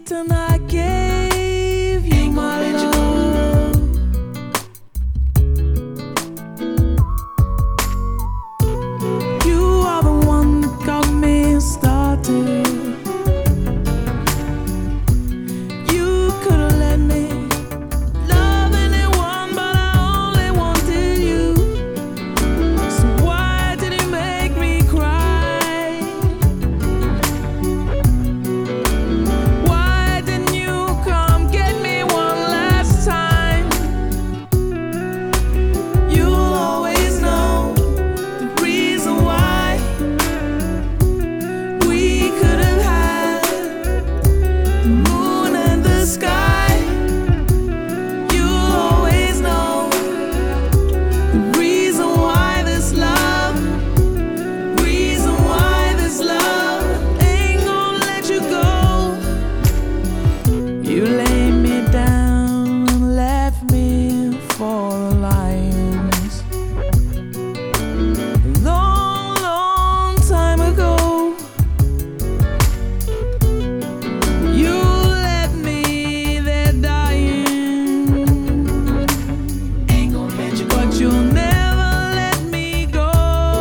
and I gave you my love. You are the one that got me started. You could have let me love anyone, but I only wanted you. So why did it make me cry? Why didn't you come get me one last time? You'll always know the reason why we could have had the moon and the sky. You'll always know the reason why this love, reason why this love ain't gonna let you go. You laid me down and left me for the lions. A long, long time ago. You left me there dying. Ain't gonna let you go. But you'll never let me go.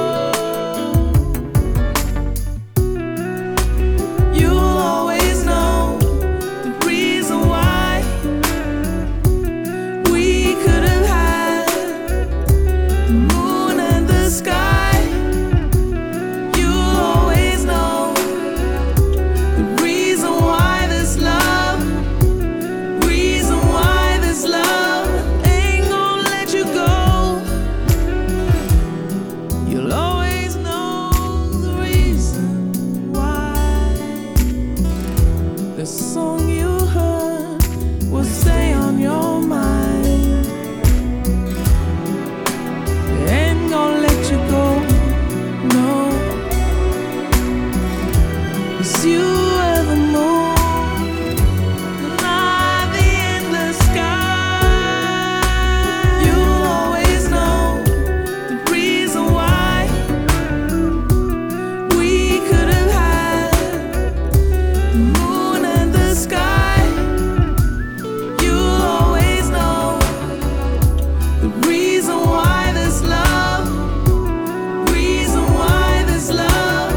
You'll always know the reason why we could have had the moon and the sky. You'll always know the reason why this love, reason why this love ain't gonna let you go. You'll always know the reason why. The song you heard will stay on your mind. It ain't gonna let you go, no. 'Cause you are the moon and I'm the endless sky. You'll always know the reason why we could have had the moon and the sky. You'll always know the reason why this love, reason why this love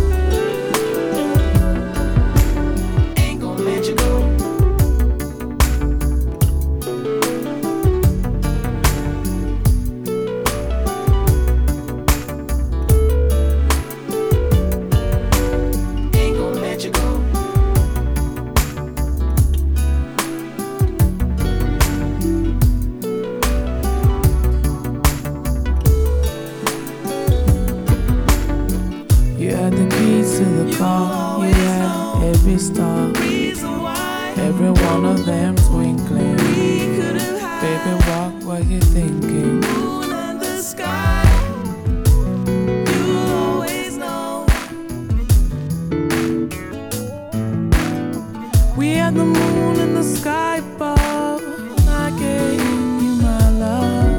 ain't gonna let you go. Ain't gonna let you go. You had the keys to the car, you had every star, every one of them twinkling. Baby, what were you thinking? Moon and the sky, you'll always know. We had the moon and the sky above, and I gave you my love.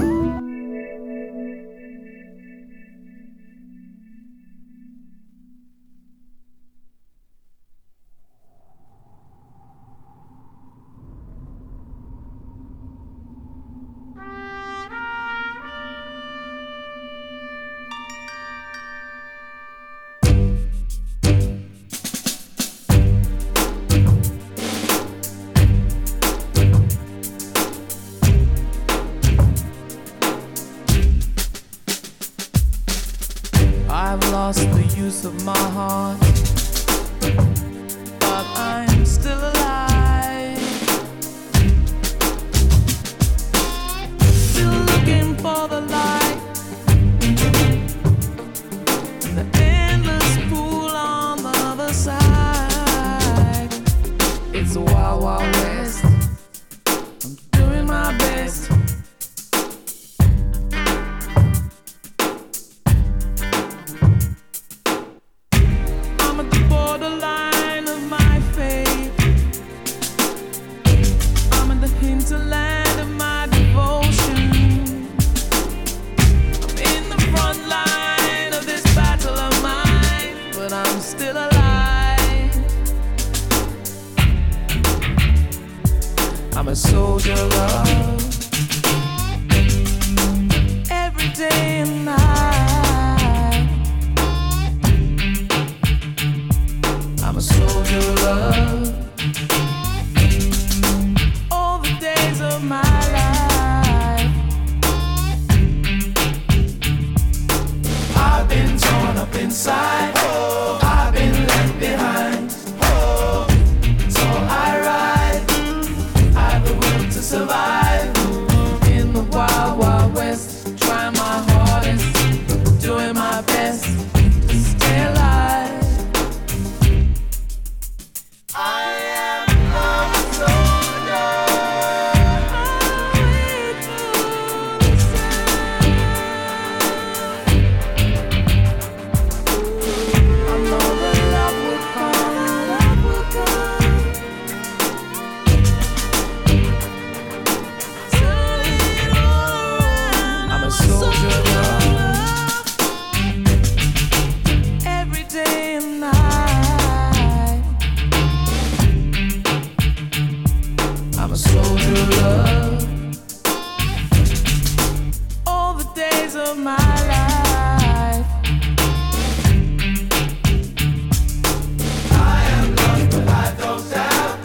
I've lost the use of my heart, but I'm still alive. Still looking for the light in the endless pool on the other side. It's a wild, wild west. I'm doing my best. I'm at the borderline of my faith. I'm in the hinterland of my devotion. I'm in the front line of this battle of mine, but I'm still alive. I'm a soldier of love. Every day and night, I'm a soldier of love. All the days of my life, I've been torn up inside, I've been left behind. So I ride, I've the will to survive in the wild, wild west. Trying my hardest, doing my best to stay alive. I am a soldier. I know that love will come, love will come. Turn it all around. I'm a soldier of love. Every day and night, I'm a soldier of love. All the days of my life, I am lost, but I don't doubt.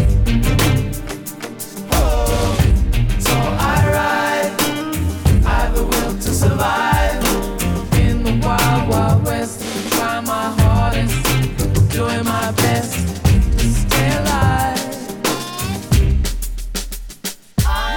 So I ride, I've the will to survive in the wild, wild west. Trying my hardest, doing my best to stay alive. I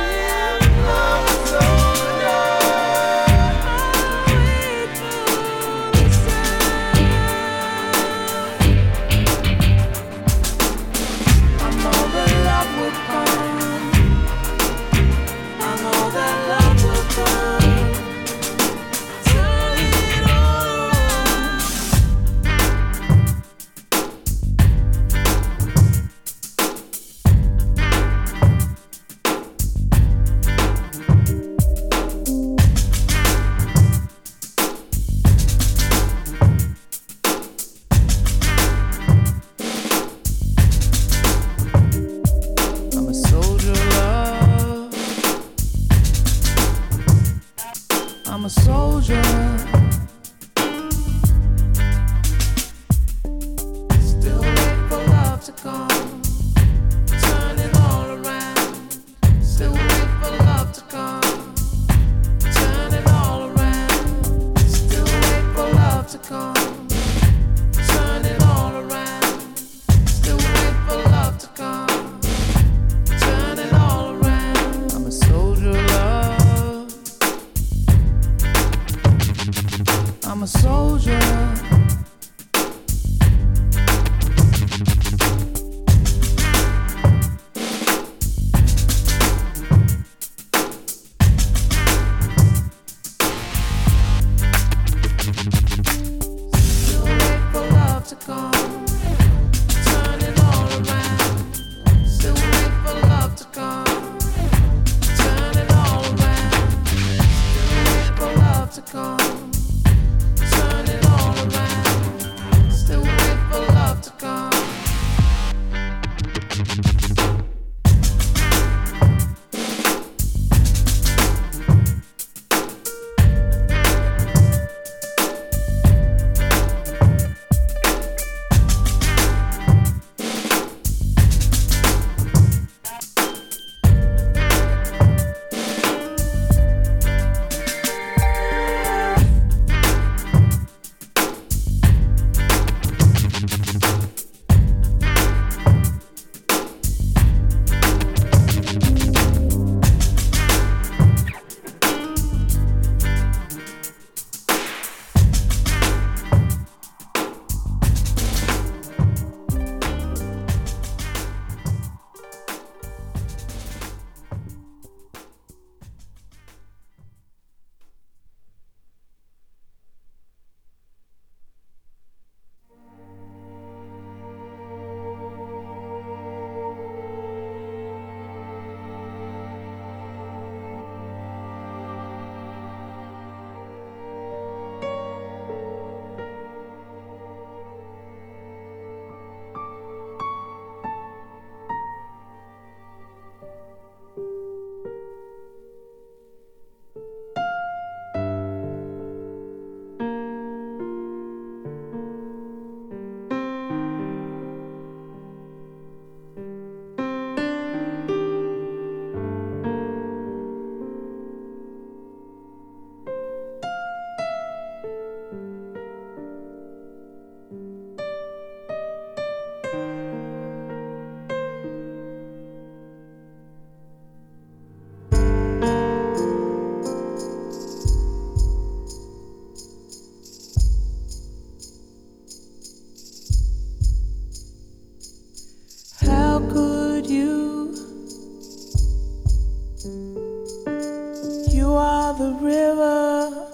of the river,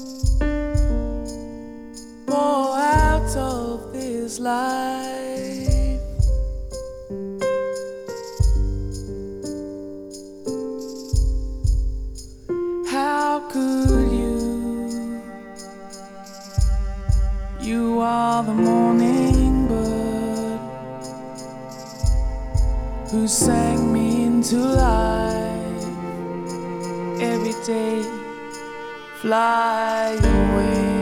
pour out of this life. How could you? You are the morning bird who sang me into life. Every day, fly away.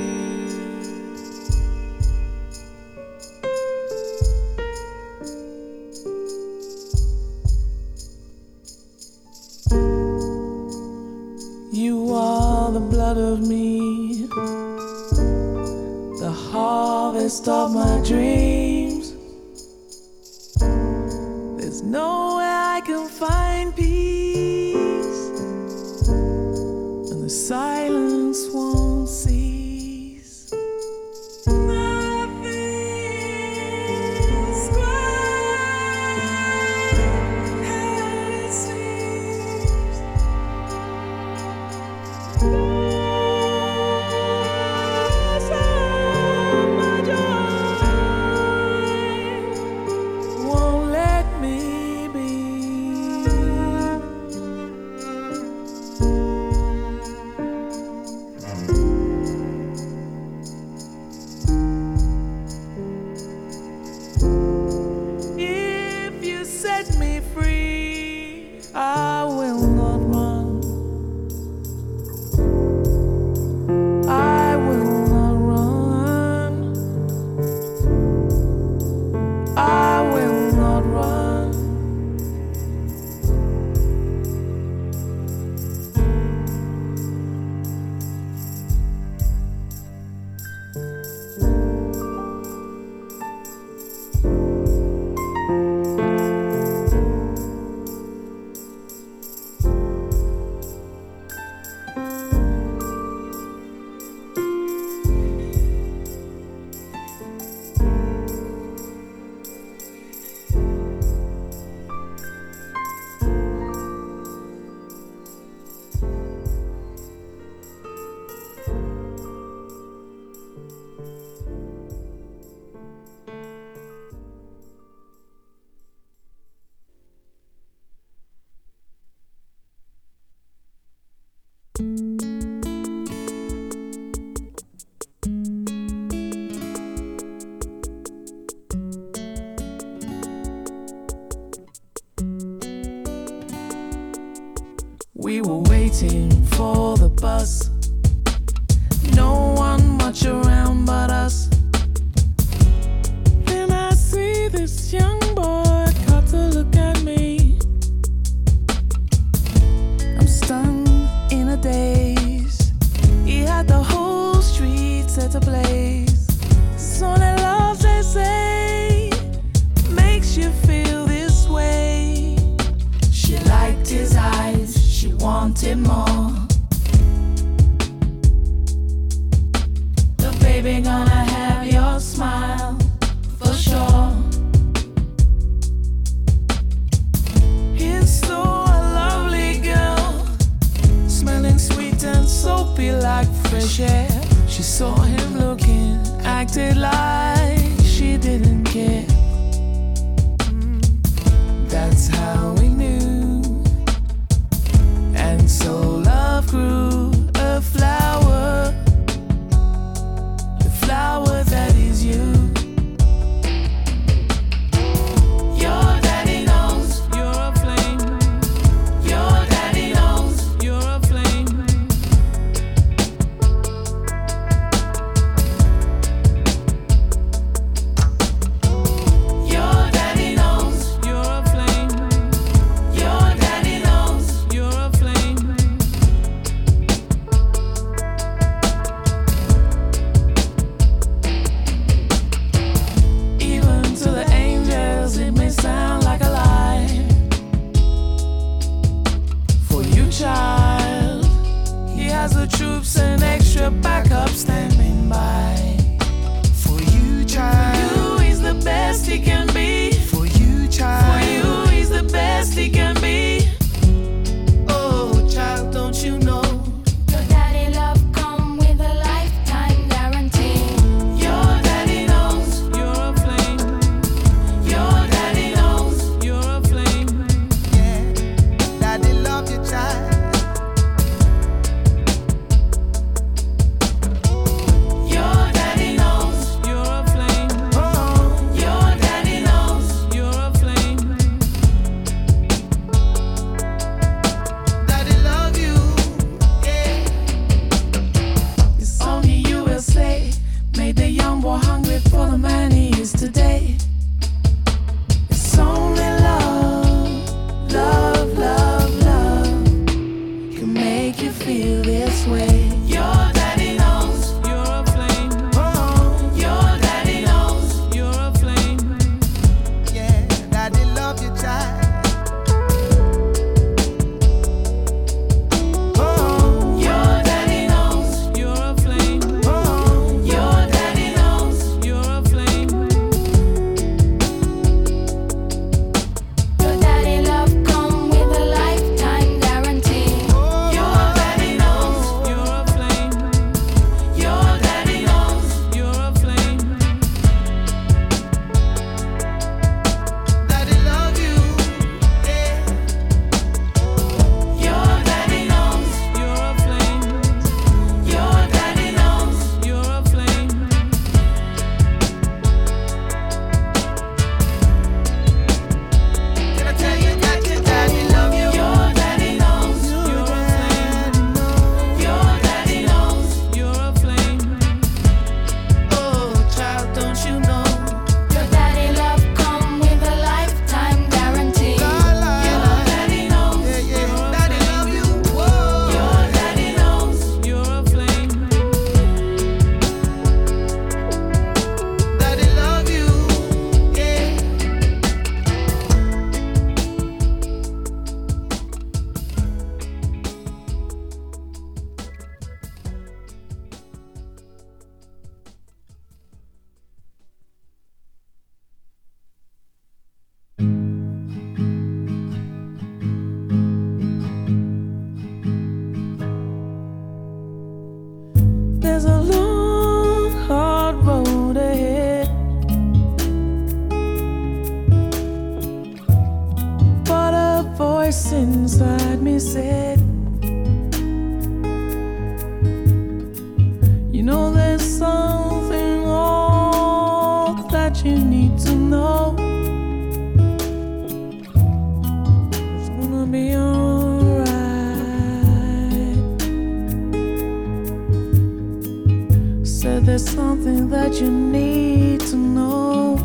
You are the blood of me, the harvest of my dreams. There's nowhere I can find peace, and the silence won't cease. Nothing's quite as it seems. Lost all my joy won't let me be. If you set me free, I will not run. I will not run. I will not run. We were waiting for the bus, no one much around but us. Then I see this young boy cut to look at me. I'm stunned in a daze. He had the whole street set ablaze. So that love, they say, makes you feel this way. She liked his eyes, she wanted more. The baby gonna have your smile for sure. He's so a lovely girl, smelling sweet and soapy like fresh air. She saw him looking, acted like she didn't care. That's how we knew. And so love grew, a flower, the flower that is you. Your daddy knows you're a flame. Your daddy knows you're a flame. voice inside me said, you know there's something all that you need to know. It's gonna be alright. Said there's something that you need to know.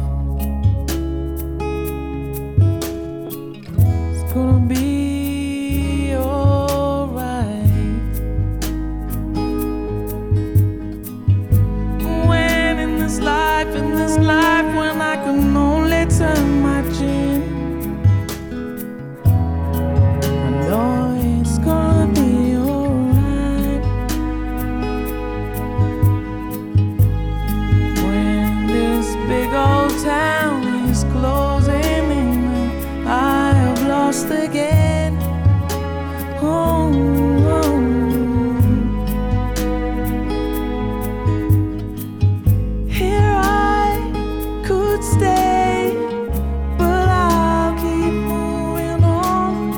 It's gonna be alright. When in this life, when I can only turn my chin, I know it's gonna be alright. When this big old town is closing in, I have lost again. Oh, oh. Here I could stay, but I'll keep moving on.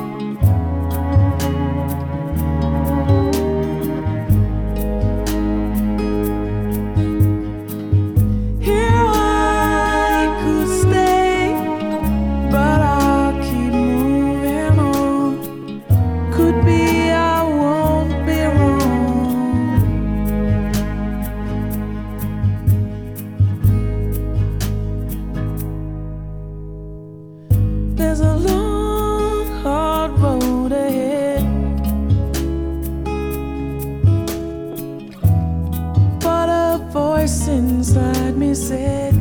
Here I could stay, but I'll keep moving on. Could be I won't be wrong. There's a long, hard road ahead, but a voice inside me said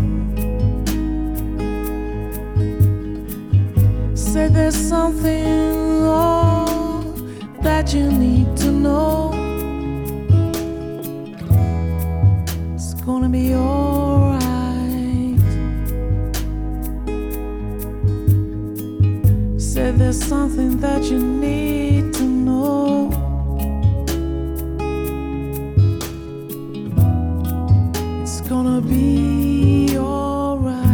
there's something all that you need to know. It's gonna be alright. Said there's something that you need to know. It's gonna be alright.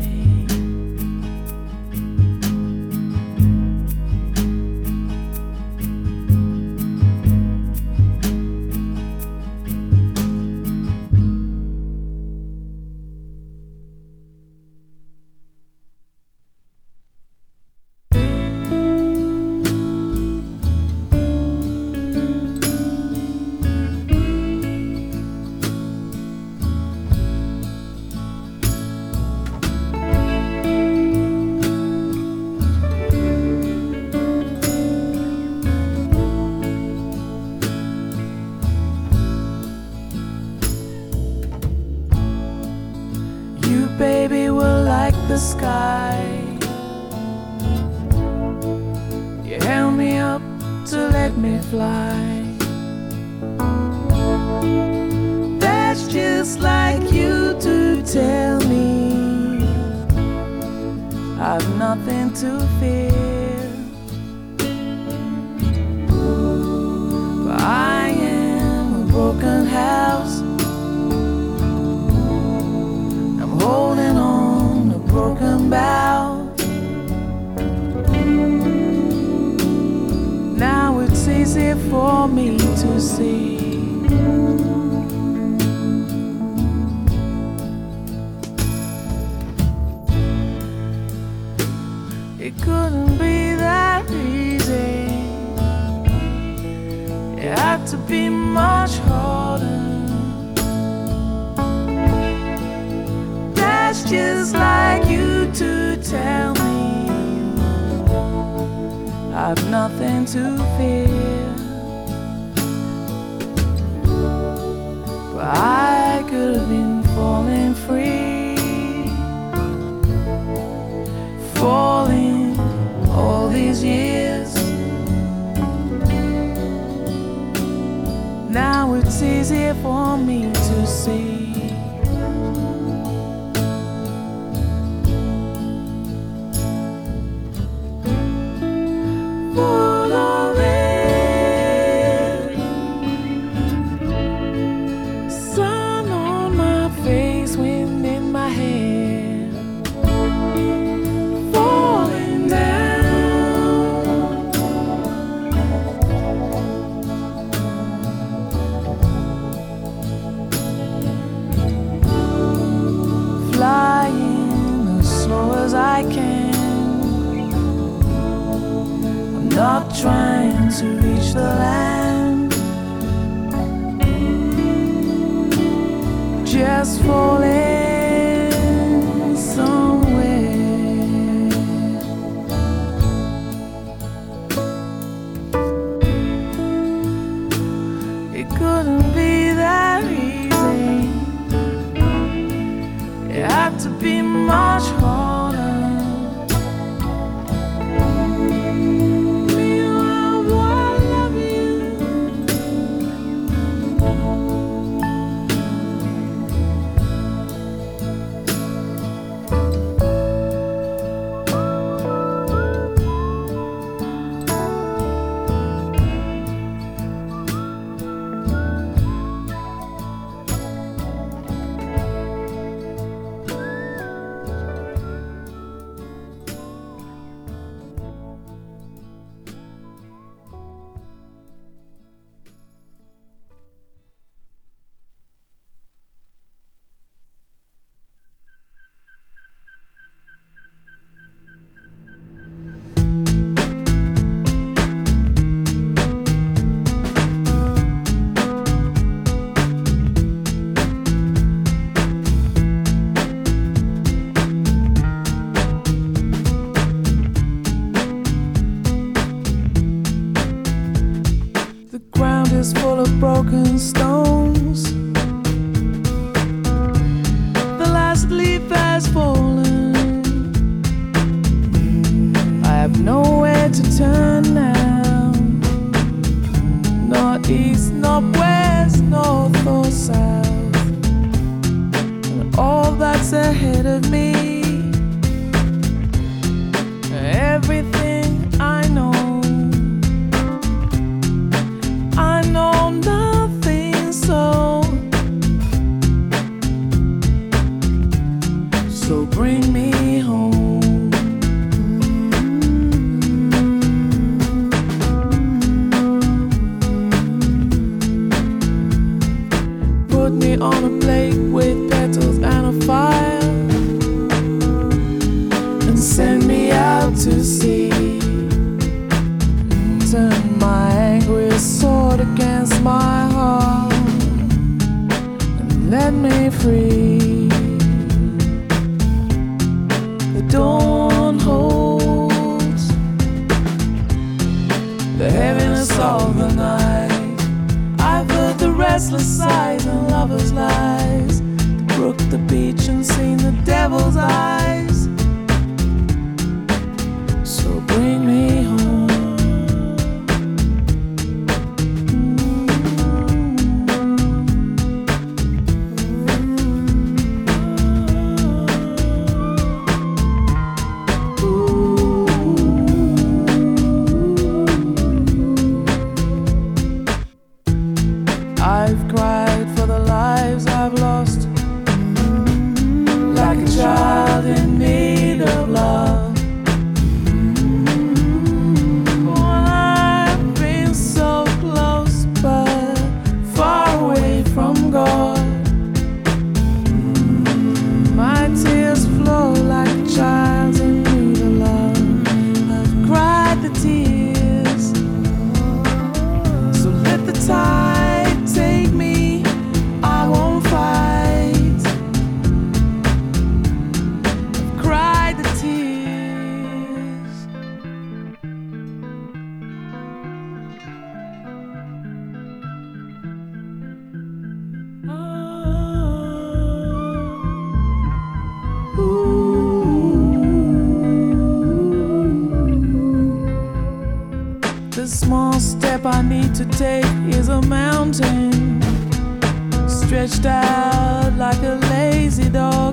You, baby, were like the sky. You held me up to let me fly. That's just like you to tell me I've nothing to fear. But I am a broken house. Holding on a broken bough. Now it's easy for me to see. It couldn't be that easy. It had to be much harder. That's just like you to tell me I've nothing to fear. But I could have been falling free, falling all these years. Now it's easier for me to see. Full of it, sun on my face, wind in my hair, falling down. to reach the land, just falling somewhere. It couldn't be that easy. It had to be much harder. Full of broken stones. The last leaf has fallen. I have nowhere to turn now. Not east, not west, north or south. And all that's ahead of me, everything I know. So bring me home. Put me on a plate with petals and a fire, and send me out to sea. Turn my angry sword against my heart, and let me free. Dawn holds the heaviness of the night. I've heard the restless sighs and lovers' lies, the brook, the beach, and seen the devil's eyes. So bring me home. I've cried for the lives I've lost, like a child in need of love. Well, I've been so close, but far away from God. My tears flow like a child in need of love. I've cried the tears, so let the tide take me, I won't fight. I've cried the tears. The small step I need to take is a mountain, stretched out like a lazy dog.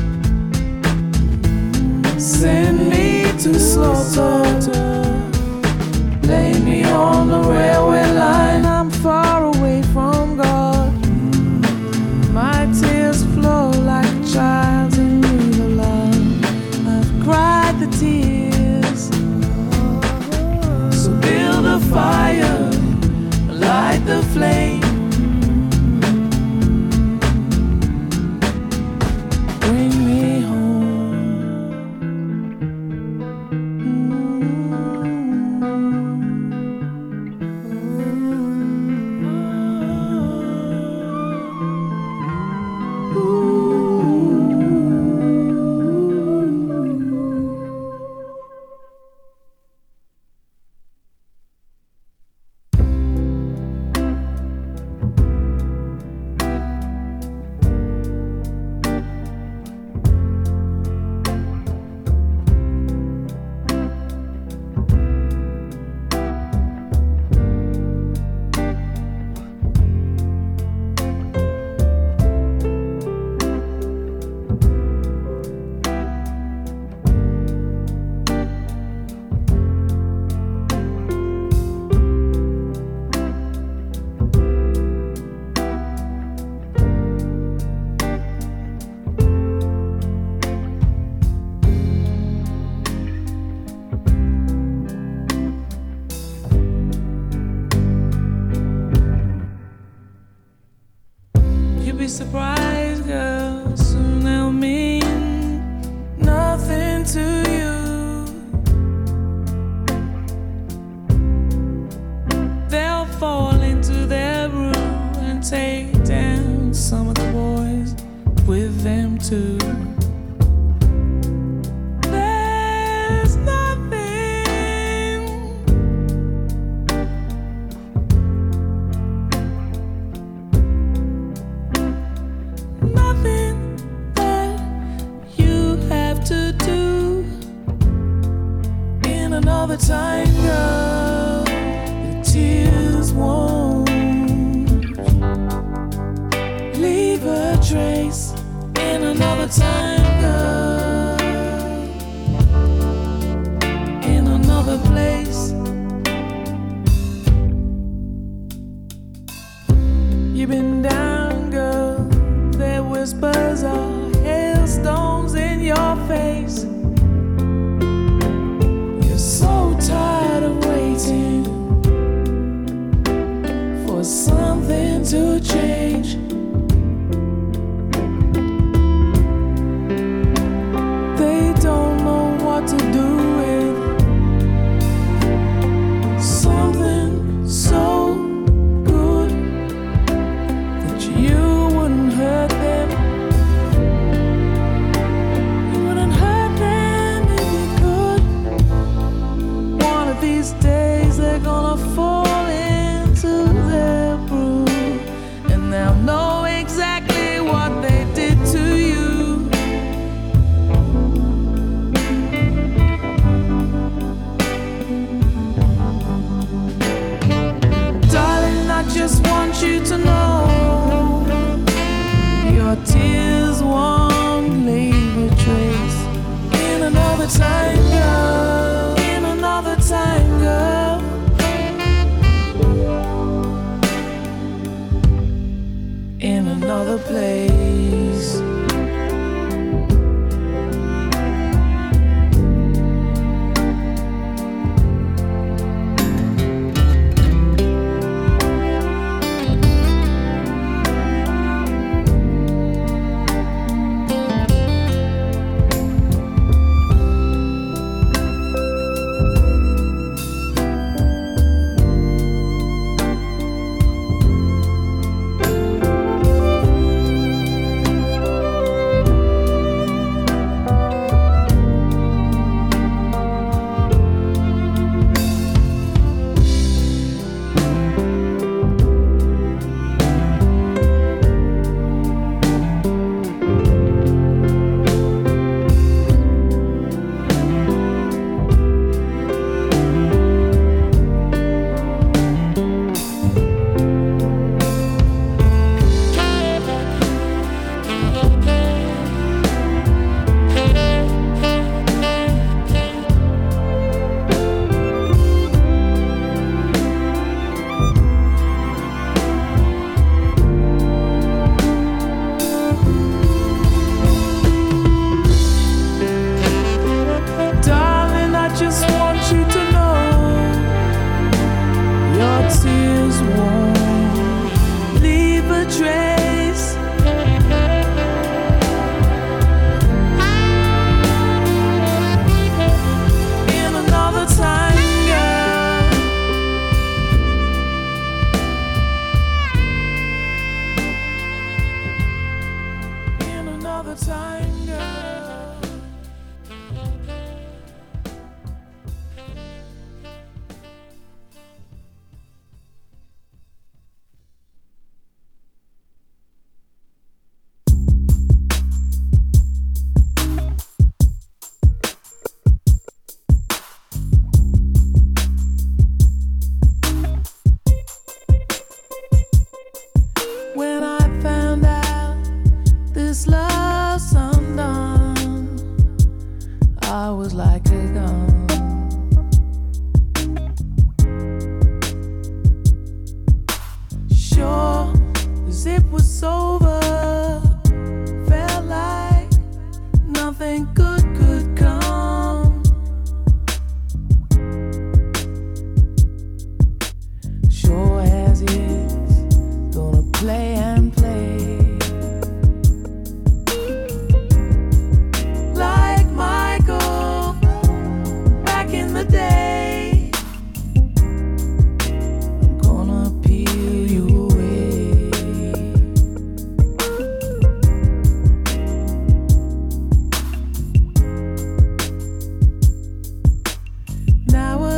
Send me to slaughter, lay me on the railway line. I'm far away from God. My tears flow like a child in need of love. I've cried the tears, so build a fire, light the flame. Bring me home. surprised, girl. Soon they'll mean nothing to you. They'll fall into their room and take down some of the boys with them too. There's nothing, nothing that you have to do. In another time, girl, the tears won't leave a trace. In another time, girl, in another place. You've been down, girl. Their whispers are hailstones in your face. You're so tired of waiting for something to change. They don't know what to do with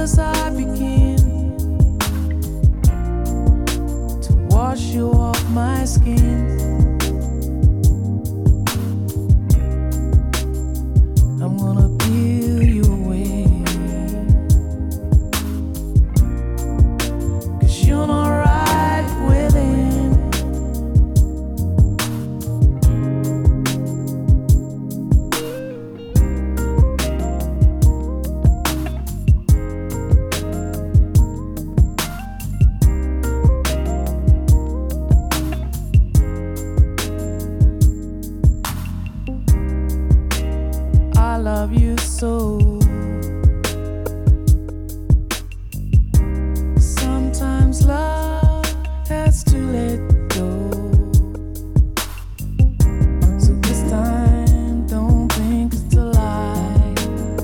as I begin to wash you off my skin, I'm gonna peel you away, 'cause you're not right within. I love you so. Sometimes love has to let go. So this time, don't think it's a lie.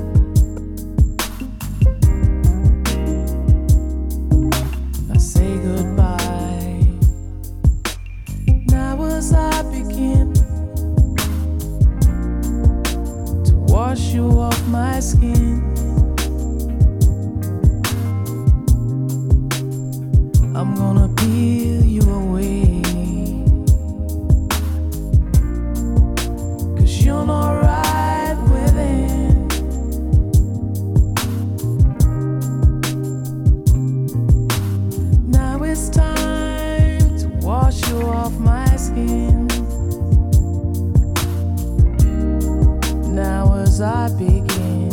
I say goodbye. Now as I begin to wash you off my skin, I'm gonna peel you away, 'cause you're not right within. Now it's time to wash you off my skin. Now as I begin,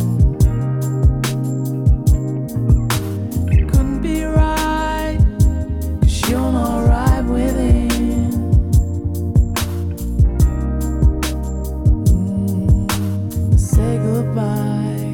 it couldn't be right, 'cause you're not right within. Say goodbye.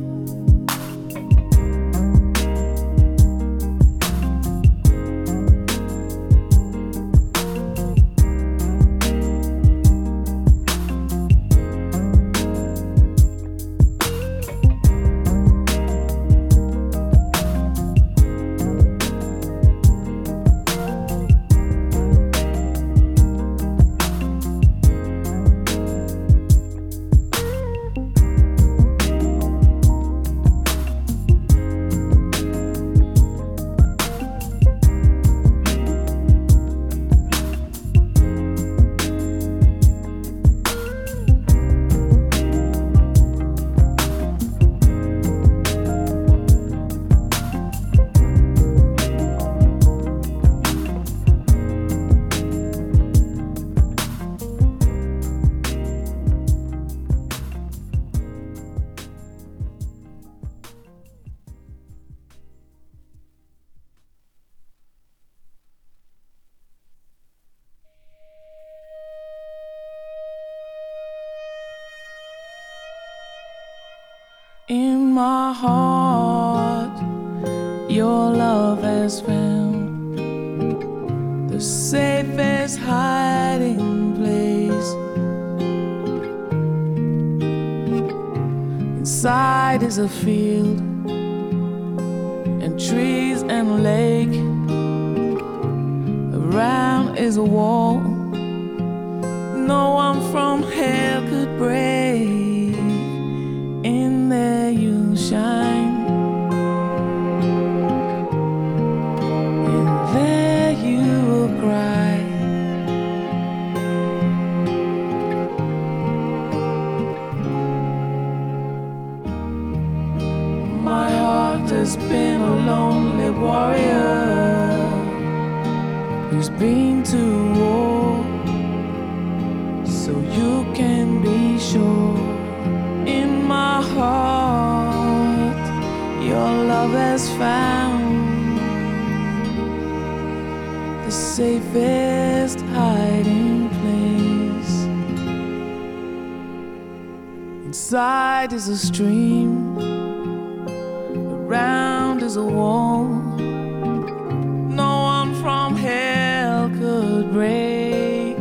In my heart, your love has found the safest hiding place. Inside is a field and trees and a lake. Around is a wall no one from hell could break. In there you shine, in there you will cry. My heart has been a lonely warrior who's been to war, so you can be sure. In my heart, your love has found the safest hiding place. Inside is a stream, around is a wall no one from hell could break.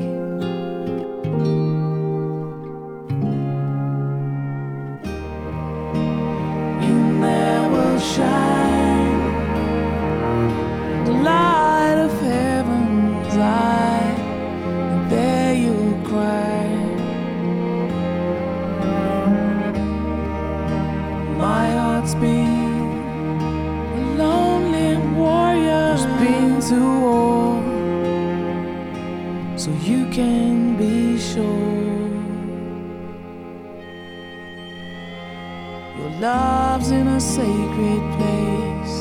In there will shine the light of heaven's eye, and there you'll cry. My heart's been to war, so you can be sure your love's in a sacred place,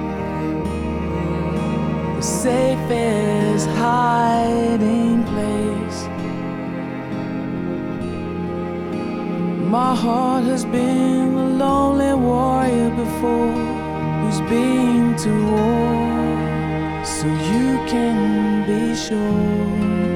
the safest hiding place. My heart has been a lonely warrior before, who's been to war, so you can be sure